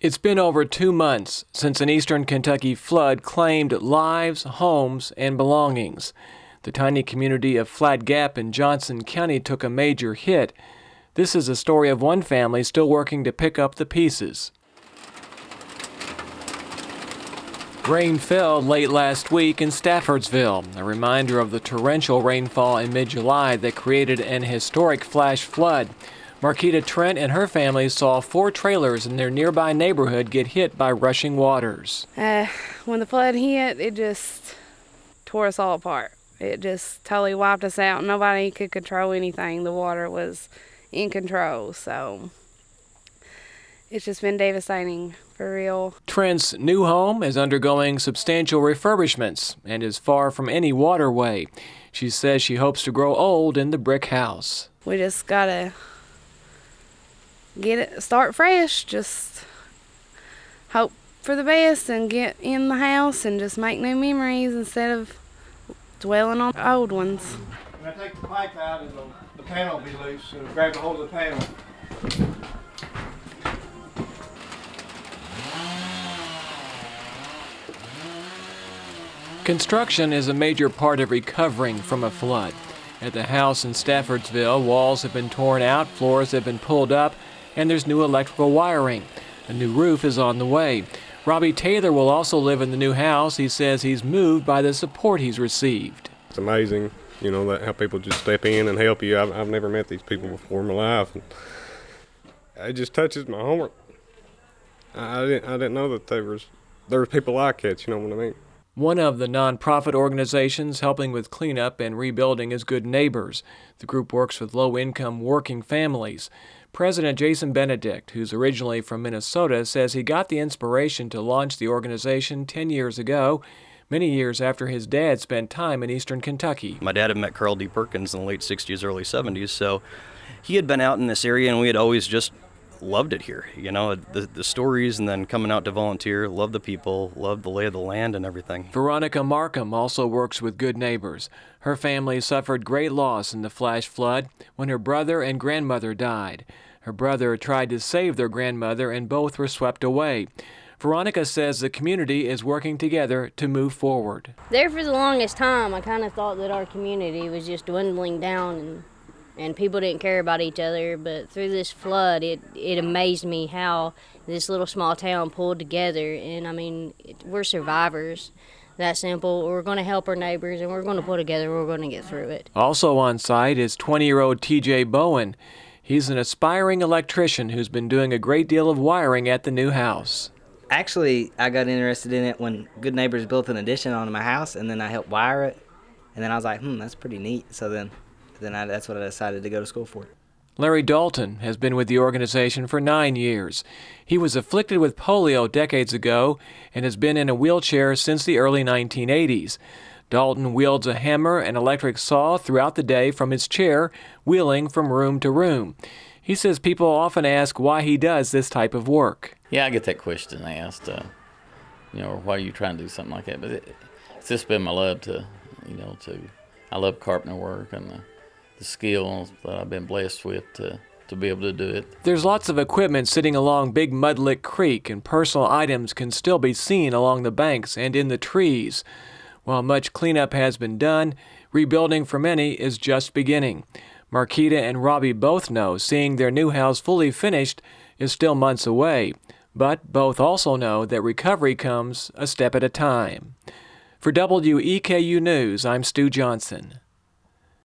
It's been over 2 months since an eastern Kentucky flood claimed lives, homes, and belongings. The tiny community of Flat Gap in Johnson County took a major hit. This is a story of one family still working to pick up the pieces. Rain fell late last week in Staffordsville, a reminder of the torrential rainfall in mid-July that created an historic flash flood. Marquita Trent and her family saw 4 trailers in their nearby neighborhood get hit by rushing waters. When the flood hit, it just tore us all apart. It just totally wiped us out. Nobody could control anything. The water was in control, so it's just been devastating, for real. Trent's new home is undergoing substantial refurbishments and is far from any waterway. She says she hopes to grow old in the brick house. We just gotta start fresh, just hope for the best and get in the house and just make new memories instead of dwelling on old ones. When I take the pipe out, the panel will be loose, so grab a hold of the panel. Construction is a major part of recovering from a flood. At the house in Staffordsville, walls have been torn out, floors have been pulled up, and there's new electrical wiring. A new roof is on the way. Robbie Taylor will also live in the new house. He says he's moved by the support he's received. It's amazing, that how people just step in and help you. I've never met these people before in my life. And it just touches my heart. I didn't know that there was people like that, you know what I mean? One of the nonprofit organizations helping with cleanup and rebuilding is Good Neighbors. The group works with low-income working families. President Jason Benedict, who's originally from Minnesota, says he got the inspiration to launch the organization 10 years ago, many years after his dad spent time in eastern Kentucky. My dad had met Carl D. Perkins in the late 60s, early 70s, so he had been out in this area and we had always just loved it here. The stories and then coming out to volunteer, loved the people, loved the lay of the land and everything. Veronica Markham also works with Good Neighbors. Her family suffered great loss in the flash flood when her brother and grandmother died. Her brother tried to save their grandmother and both were swept away. Veronica says the community is working together to move forward. There for the longest time, I kind of thought that our community was just dwindling down and people didn't care about each other, but through this flood, it amazed me how this little small town pulled together, and we're survivors. That simple. We're going to help our neighbors, and we're going to pull together, we're going to get through it. Also on site is 20-year-old T.J. Bowen. He's an aspiring electrician who's been doing a great deal of wiring at the new house. Actually, I got interested in it when Good Neighbors built an addition onto my house, and then I helped wire it, and then I was like, that's pretty neat, so then that's what I decided to go to school for. Larry Dalton has been with the organization for 9 years. He was afflicted with polio decades ago and has been in a wheelchair since the early 1980s. Dalton wields a hammer and electric saw throughout the day from his chair, wheeling from room to room. He says people often ask why he does this type of work. Yeah, I get that question asked, why are you trying to do something like that? But it's just been my love I love carpenter work and the skills that I've been blessed with to be able to do it. There's lots of equipment sitting along Big Mudlick Creek, and personal items can still be seen along the banks and in the trees. While much cleanup has been done, rebuilding for many is just beginning. Marquita and Robbie both know seeing their new house fully finished is still months away, but both also know that recovery comes a step at a time. For WEKU News, I'm Stu Johnson.